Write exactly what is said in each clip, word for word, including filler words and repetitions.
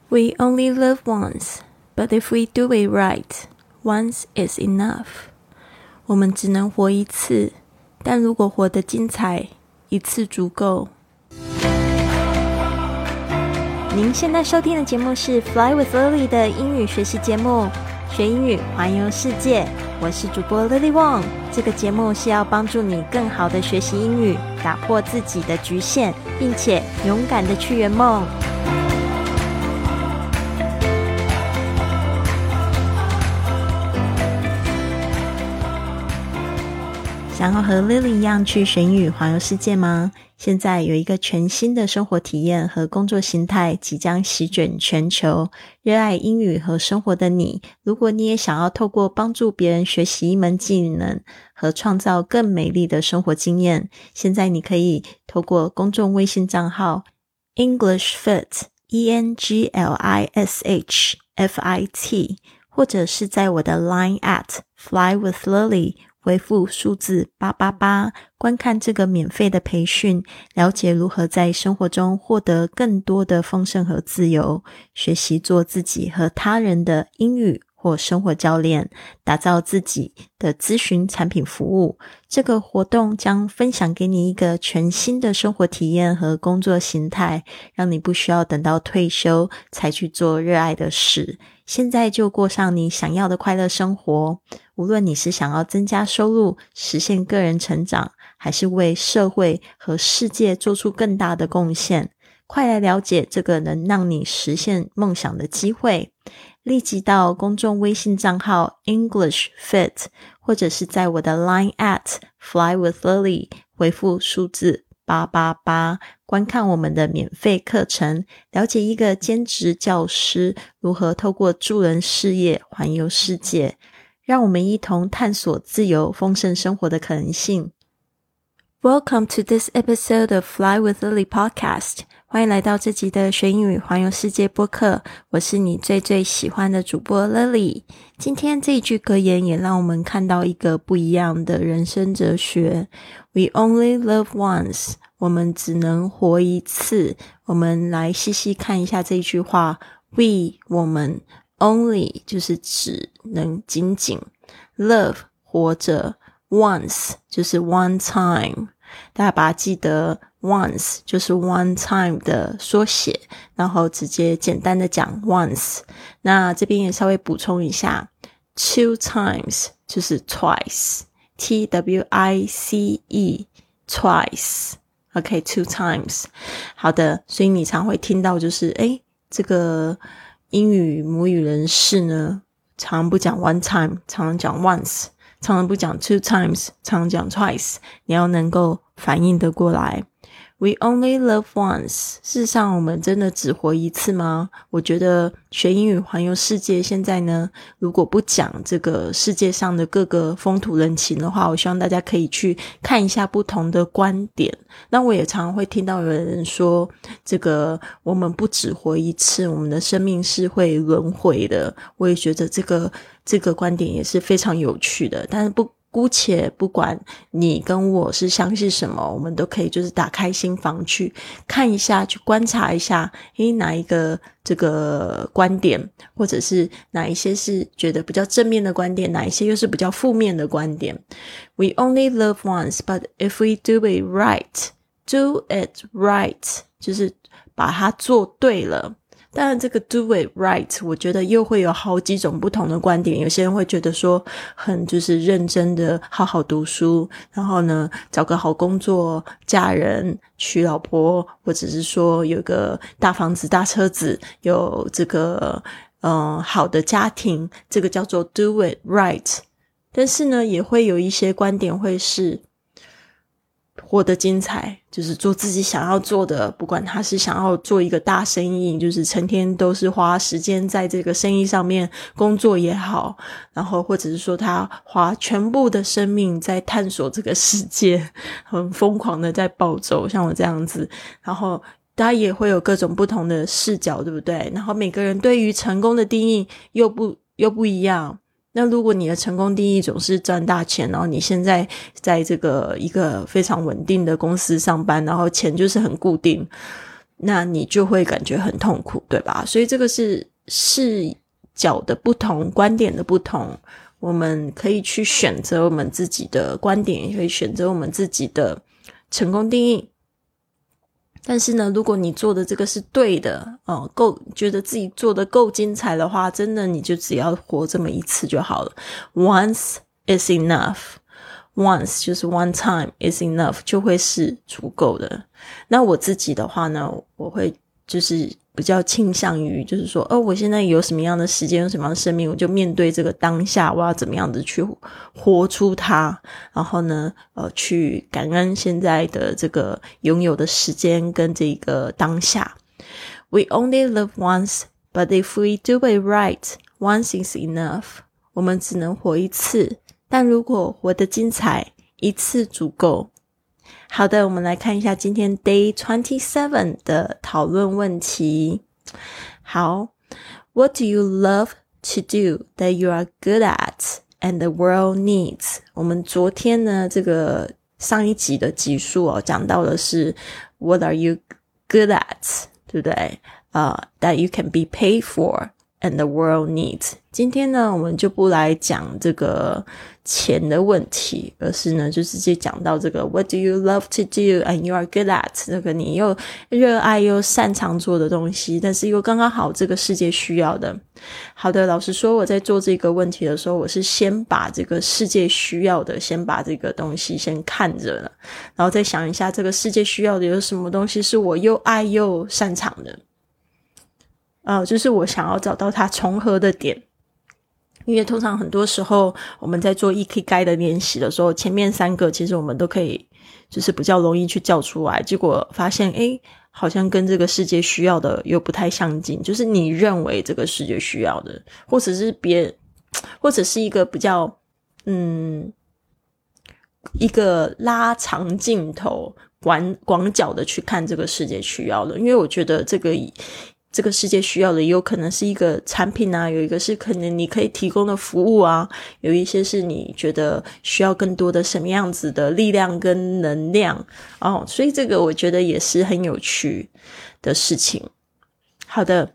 We only live once, but if we do it right, once is enough. 我们只能活一次，但如果活得精彩，一次足够。您现在收听的节目是 Fly with Lily 的英语学习节目，学英语环游世界。我是主播 Lily Wong， 这个节目是要帮助你更好的学习英语，打破自己的局限，并且勇敢的去圆梦。想要和 Lily 一样去学英语环游世界吗？现在有一个全新的生活体验和工作形态即将席卷全球。热爱英语和生活的你，如果你也想要透过帮助别人学习一门技能和创造更美丽的生活经验，现在你可以透过公众微信账号 English Fit E N G L I S H F I T 或者是在我的 Line at Fly with Lily回复数字八八八，观看这个免费的培训，了解如何在生活中获得更多的丰盛和自由，学习做自己和他人的英语或生活教练，打造自己的咨询产品服务。这个活动将分享给你一个全新的生活体验和工作形态，让你不需要等到退休才去做热爱的事，现在就过上你想要的快乐生活。无论你是想要增加收入，实现个人成长，还是为社会和世界做出更大的贡献，快来了解这个能让你实现梦想的机会。立即到公众微信账号 English Fit 或者是在我的 Line at Fly with Lily 回复数字八八八，观看我们的免费课程，了解一个兼职教师如何透过助人事业环游世界。让我们一同探索自由丰盛生活的可能性。Welcome to this episode of Fly with Lily podcast. 欢迎来到这集的学英语环游世界播客，我是你最最喜欢的主播 Lily。今天这一句格言也让我们看到一个不一样的人生哲学。We only live once. 我们只能活一次。我们来细细看一下这一句话。We 我们Only 就是只能仅仅 Love 活着 Once 就是 one time 大家把它记得 Once 就是 one time 的缩写，然后直接简单的讲 Once。 那这边也稍微补充一下 Two times 就是 Twice T W I C E Twice OK two times 好的，所以你常会听到就是诶这个英语母语人士呢，常常不讲 one time， 常常讲 once， 常常不讲 two times， 常常讲 twice， 你要能够反应得过来。We only live once. 事实上我们真的只活一次吗？我觉得学英语环游世界现在呢，如果不讲这个世界上的各个风土人情的话，我希望大家可以去看一下不同的观点。那我也常常会听到有人说，这个我们不只活一次，我们的生命是会轮回的。我也觉得这个这个观点也是非常有趣的，但是不姑且不管你跟我是相信什么，我们都可以就是打开心房去看一下，去观察一下诶哪一个这个观点，或者是哪一些是觉得比较正面的观点，哪一些又是比较负面的观点。 We only live once, but if we do it right, do it right 就是把它做对了。当然这个 do it right 我觉得又会有好几种不同的观点，有些人会觉得说很就是认真的好好读书，然后呢找个好工作，嫁人娶老婆，或者是说有个大房子大车子，有这个呃好的家庭，这个叫做 do it right。 但是呢也会有一些观点会是活得精彩，就是做自己想要做的，不管他是想要做一个大生意，就是成天都是花时间在这个生意上面工作也好，然后或者是说他花全部的生命在探索这个世界，很疯狂的在暴走，像我这样子，然后大家也会有各种不同的视角，对不对？然后每个人对于成功的定义又不又不一样。那如果你的成功定义总是赚大钱，然后你现在在这个一个非常稳定的公司上班，然后钱就是很固定， 那你就会感觉很痛苦，对吧？所以这个是视角的不同，观点的不同，我们可以去选择我们自己的观点，也可以选择我们自己的成功定义。但是呢，如果你做的这个是对的，哦，够觉得自己做的够精彩的话，真的你就只要活这么一次就好了。Once is enough.Once 就是 one time is enough 就会是足够的。那我自己的话呢，我会就是比较倾向于就是说，哦，我现在有什么样的时间，有什么样的生命，我就面对这个当下，我要怎么样的去活出它，然后呢呃，去感恩现在的这个拥有的时间跟这个当下。We only live once, but if we do it right, once is enough. 我们只能活一次，但如果活得精彩，一次足够。好的，我们来看一下今天 Day twenty-seven 的讨论问题。好 What do you love to do that you are good at and the world needs? 我们昨天呢，这个上一集的集数哦，讲到的是 What are you good at? 对不对？呃、uh, that you can be paid for.And the world needs. 今天呢，我们就不来讲这个钱的问题，而是呢，就直接讲到这个 What do you love to do and you are good at? 这个你又热爱又擅长做的东西，但是又刚刚好这个世界需要的。好的，老实说，我在做这个问题的时候，我是先把这个世界需要的，先把这个东西先看着了，然后再想一下这个世界需要的有什么东西是我又爱又擅长的。呃，就是我想要找到它重合的点，因为通常很多时候我们在做 Ikigai 的练习的时候，前面三个其实我们都可以就是比较容易去叫出来，结果发现诶好像跟这个世界需要的又不太相近，就是你认为这个世界需要的，或者是别或者是一个比较嗯一个拉长镜头广广角的去看这个世界需要的。因为我觉得这个这个世界需要的有可能是一个产品啊，有一个是可能你可以提供的服务啊，有一些是你觉得需要更多的什么样子的力量跟能量哦，所以这个我觉得也是很有趣的事情。好的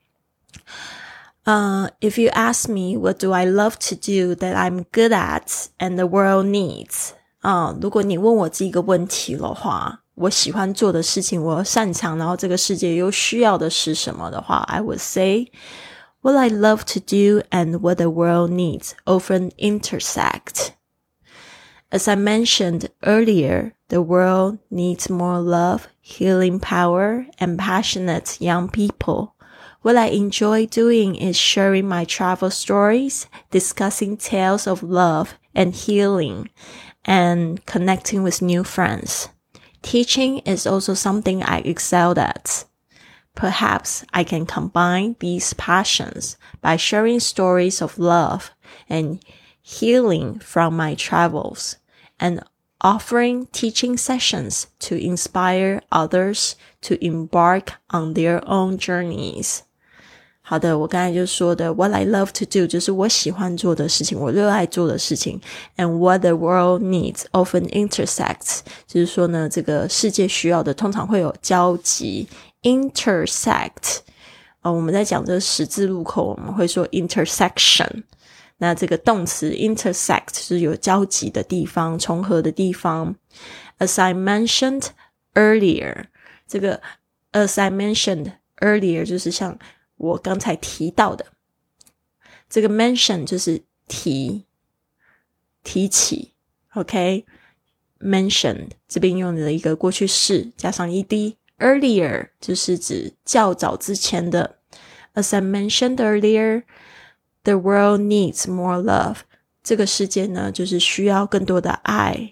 Uh, if you ask me, what do I love to do that I'm good at and the world needs? 啊、uh, 如果你问我这个问题的话，我喜欢做的事情，我擅长，然后这个世界又需要的是什么的话， I would say, what I love to do and what the world needs often intersect. As I mentioned earlier, the world needs more love, healing power, and passionate young people.What I enjoy doing is sharing my travel stories, discussing tales of love and healing, and connecting with new friends. Teaching is also something I excel at. Perhaps I can combine these passions by sharing stories of love and healing from my travels, and offering teaching sessions to inspire others to embark on their own journeys.好的，我刚才就说的 What I love to do 就是我喜欢做的事情，我热爱做的事情， and what the world needs often intersects 就是说呢，这个世界需要的通常会有交集。 intersect、呃、我们在讲这个十字路口我们会说 intersection， 那这个动词 intersect 就是有交集的地方，重合的地方。 As I mentioned earlier， 这个 as I mentioned earlier 就是像我刚才提到的，这个 mention 就是提提起 OK， mentioned 这边用了一个过去式加上 ed， earlier 就是指较早之前的。 As I mentioned earlier, the world needs more love， 这个世界呢就是需要更多的爱。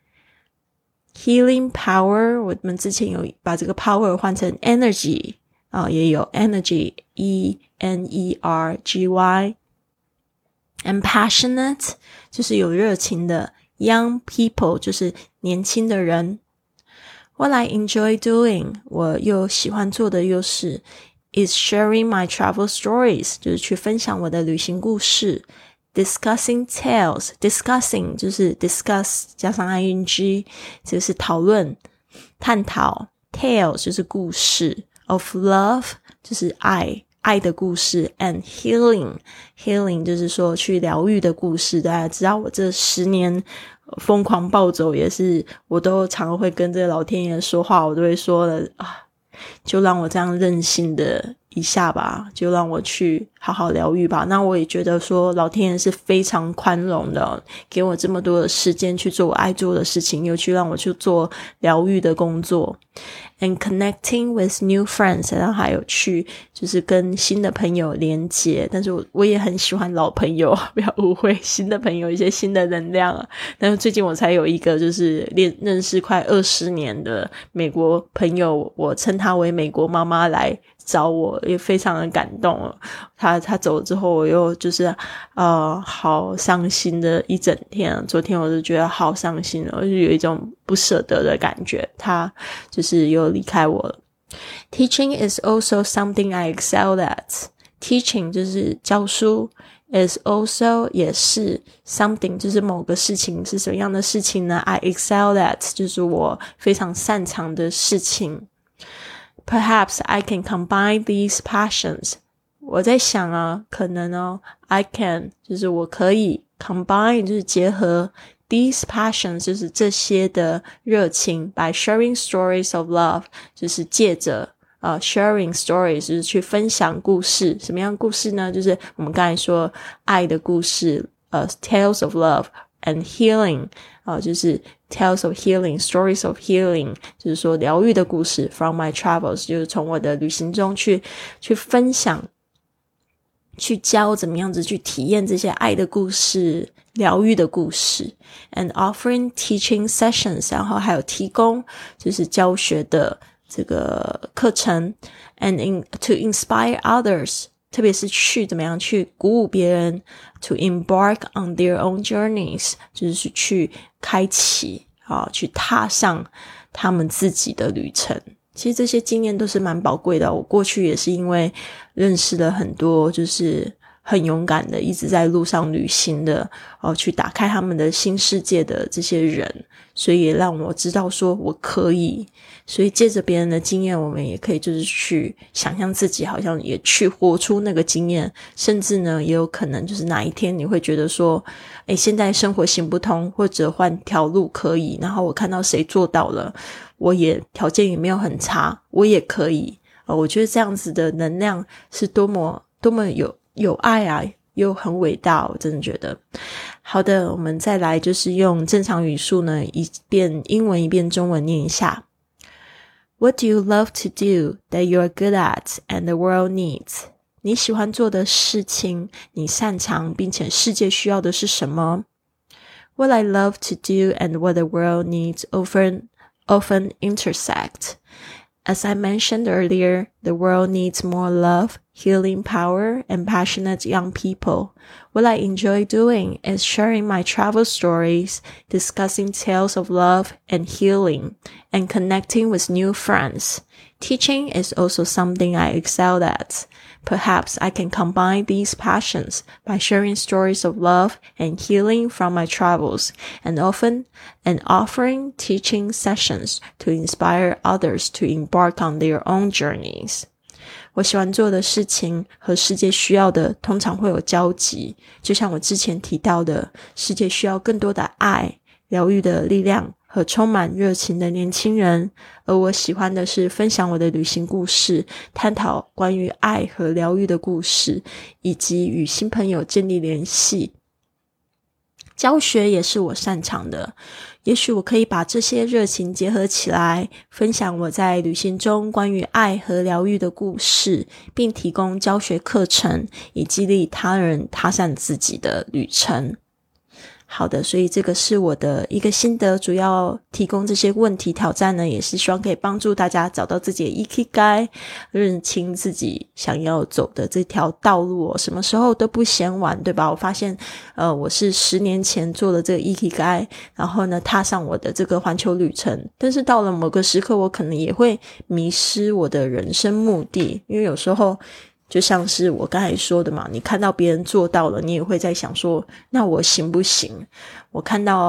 Healing power 我们之前有把这个 power 换成 energy哦，也有 energy E N E R G Y， and passionate 就是有热情的， young people 就是年轻的人。 What I enjoy doing 我又喜欢做的又是 is sharing my travel stories 就是去分享我的旅行故事。 Discussing tales discussing 就是 discuss 加上 ing 就是讨论探讨 tales 就是故事 of love 就是爱爱的故事 and healing healing 就是说去疗愈的故事。大家知道我这十年疯狂暴走也是，我都常会跟这个老天爷说话，我都会说了啊，就让我这样任性的一下吧，就让我去好好疗愈吧。那我也觉得说老天爷是非常宽容的，给我这么多的时间去做我爱做的事情，又去让我去做疗愈的工作。And connecting with new friends 然后还有去就是跟新的朋友连结，但是我我也很喜欢老朋友，不要误会，新的朋友一些新的能量啊。但是最近我才有一个就是认识快二十年的美国朋友，我称她为美国妈妈来找我，也非常的感动。他他走了之后，我又就是呃好伤心的一整天。昨天我就觉得好伤心，我就有一种不舍得的感觉，他就是又离开我了。Teaching is also something I excel at. Teaching 就是教书， is also 也是 something 就是某个事情，是什么样的事情呢？ I excel at 就是我非常擅长的事情。Perhaps I can combine these passions. 我在想啊，可能哦 I can 就是我可以 combine 就是结合 these passions 就是这些的热情 by sharing stories of love 就是借着呃 sharing stories 就是去分享故事。什么样的故事呢？就是我们刚才说爱的故事呃 tales of love and healing 呃就是 tales of healing stories of healing 就是说疗愈的故事 from my travels 就是从我的旅行中去去分享，去教怎么样子去体验这些爱的故事，疗愈的故事。 and offering teaching sessions 然后还有提供就是教学的这个课程 and in, to inspire others 特别是去怎么样去鼓舞别人 to embark on their own journeys 就是去开启啊，去踏上他们自己的旅程。其实这些经验都是蛮宝贵的，我过去也是因为认识了很多就是很勇敢的一直在路上旅行的哦，去打开他们的新世界的这些人，所以也让我知道说我可以。所以借着别人的经验，我们也可以就是去想象自己好像也去活出那个经验，甚至呢也有可能就是哪一天你会觉得说诶现在生活行不通，或者换条路可以，然后我看到谁做到了，我也条件也没有很差，我也可以、呃、我觉得这样子的能量是多么多么有有爱啊，又很伟大，我真的觉得。好的，我们再来就是用正常语速呢，一遍英文一遍中文念一下。What do you love to do that you are good at and the world needs? 你喜欢做的事情，你擅长并且世界需要的是什么？ What I love to do and what the world needs often, often intersect.As I mentioned earlier, the world needs more love, healing power, and passionate young people. What I enjoy doing is sharing my travel stories, discussing tales of love and healing, and connecting with new friends. Teaching is also something I excel at. Perhaps I can combine these passions by sharing stories of love and healing from my travels, and often and offering teaching sessions to inspire others to embark on their own journeys. 我喜欢做的事情和世界需要的通常会有交集，就像我之前提到的，世界需要更多的爱、疗愈的力量和充满热情的年轻人，而我喜欢的是分享我的旅行故事，探讨关于爱和疗愈的故事，以及与新朋友建立联系。教学也是我擅长的，也许我可以把这些热情结合起来，分享我在旅行中关于爱和疗愈的故事，并提供教学课程，以激励他人踏上自己的旅程。好的，所以这个是我的一个心得，主要提供这些问题挑战呢，也是希望可以帮助大家找到自己的 Ikigai， 认清自己想要走的这条道路哦，什么时候都不嫌晚，对吧？我发现呃，我是十年前做了这个 Ikigai， 然后呢踏上我的这个环球旅程，但是到了某个时刻我可能也会迷失我的人生目的，因为有时候就像是我刚才说的嘛，你看到别人做到了，你也会在想说那我行不行？我看到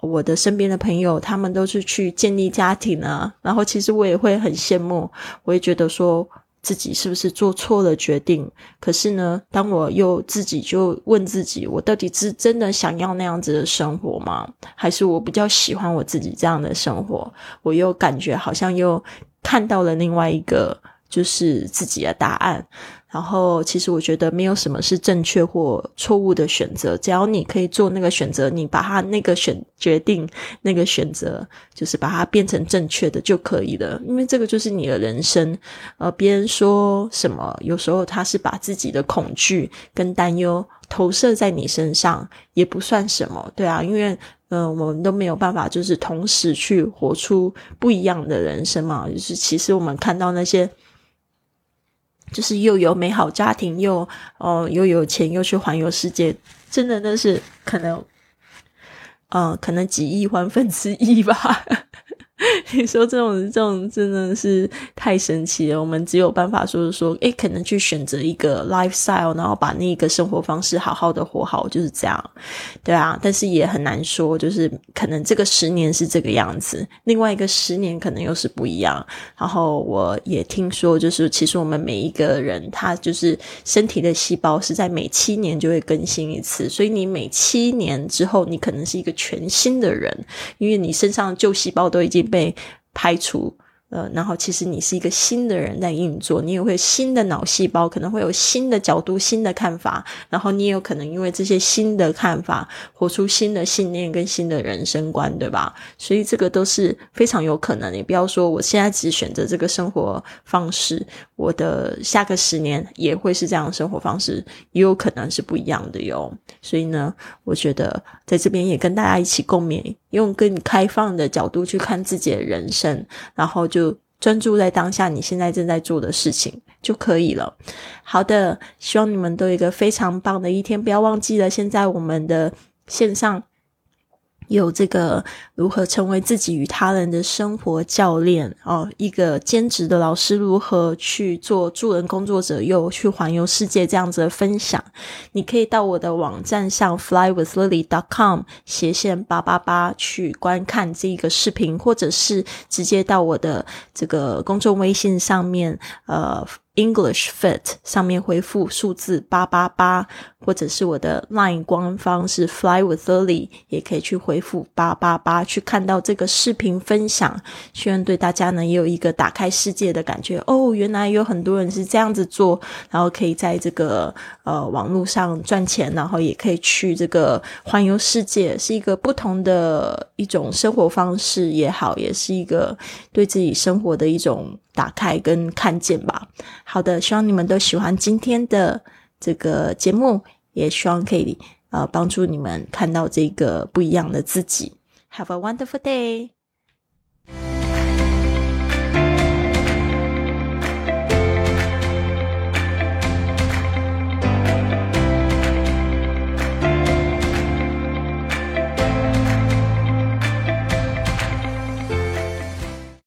我的身边的朋友他们都是去建立家庭啊，然后其实我也会很羡慕，我也觉得说自己是不是做错了决定。可是呢，当我又自己就问自己，我到底是真的想要那样子的生活吗？还是我比较喜欢我自己这样的生活？我又感觉好像又看到了另外一个就是自己的答案。然后其实我觉得没有什么是正确或错误的选择，只要你可以做那个选择，你把它那个选决定那个选择就是把它变成正确的就可以了，因为这个就是你的人生。呃，别人说什么有时候他是把自己的恐惧跟担忧投射在你身上也不算什么，对啊，因为呃，我们都没有办法就是同时去活出不一样的人生嘛。就是其实我们看到那些就是又有美好家庭又呃又有钱又去环游世界，真的那是可能呃可能几亿万分之一吧你说这种这种真的是太神奇了，我们只有办法说是说诶可能去选择一个 lifestyle， 然后把那个生活方式好好的活好，就是这样，对啊。但是也很难说，就是可能这个十年是这个样子，另外一个十年可能又是不一样。然后我也听说就是其实我们每一个人他就是身体的细胞是在每七年就会更新一次，所以你每七年之后你可能是一个全新的人，因为你身上的旧细胞都已经被排除呃，然后其实你是一个新的人在运作，你也会新的脑细胞，可能会有新的角度新的看法，然后你也有可能因为这些新的看法活出新的信念跟新的人生观，对吧？所以这个都是非常有可能，你不要说我现在只选择这个生活方式，我的下个十年也会是这样的生活方式，也有可能是不一样的哟。所以呢，我觉得在这边也跟大家一起共勉，用更开放的角度去看自己的人生，然后就专注在当下你现在正在做的事情就可以了。好的，希望你们都有一个非常棒的一天，不要忘记了现在我们的线上有这个如何成为自己与他人的生活教练哦，一个兼职的老师如何去做助人工作者又去环游世界这样子的分享。你可以到我的网站上 fly with lily dot com 斜线八八八去观看这个视频，或者是直接到我的这个公众微信上面呃English Fit 上面回复数字八八八，或者是我的 LINE 官方是 Fly with Lily， 也可以去回复八八八去看到这个视频分享。希望对大家呢也有一个打开世界的感觉，哦，原来有很多人是这样子做，然后可以在这个呃网络上赚钱，然后也可以去这个环游世界，是一个不同的一种生活方式也好，也是一个对自己生活的一种打开跟看见吧。好的，希望你们都喜欢今天的这个节目，也希望可以呃帮助你们看到这个不一样的自己。Have a wonderful day!